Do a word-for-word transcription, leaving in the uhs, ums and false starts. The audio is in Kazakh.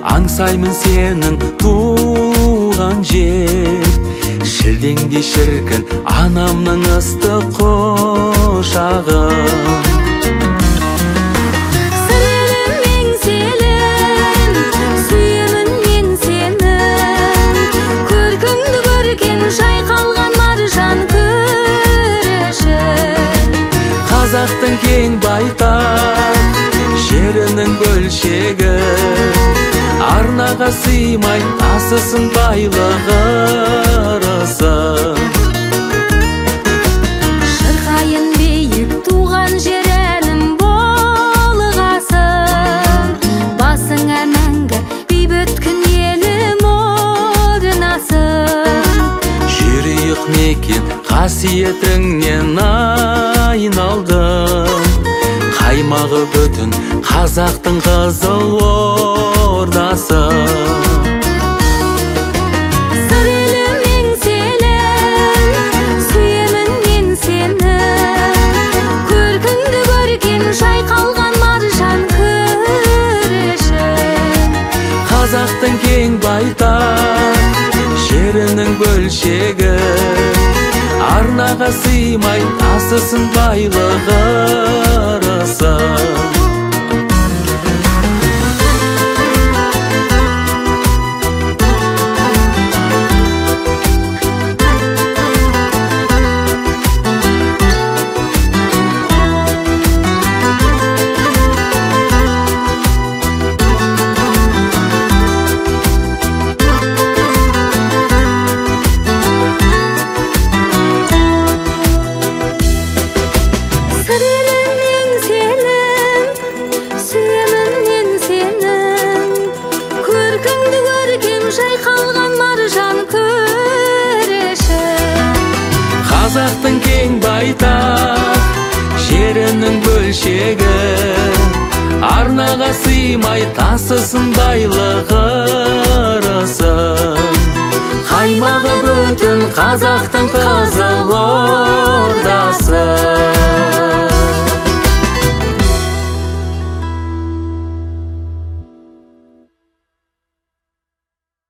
аңсаймын сенің туған жер. Шілдеңде шіркін анамның ыстық құшағын. Қазақтың кең байтақ жерінің бөлшегі, арнаға сыймай тасысын байлығы ырысын. Шырқайын биік туған жер әлім болғасын, басыңа мәңгі бейбіт күн елім орнасын. Жүрейік мекен қасиетіңнен айналдым, қаймағы бүтін қазақтың қызыл ордасын. Сыр елім еңселім, сүйемін мен сені, көркіңді көрген жайқалған маржан күрешім. Қазақтың кең байтақ жерінің бөлшегі, арнаға сыймай тасысын байлығы ырысын. Жайқалған маржан күрешім. Қазақтың кең байтақ жерінің бөлшегі, арнаға сыймай тасысын байлығы ырысын. Қаймағы бүтін қазақтың қызыл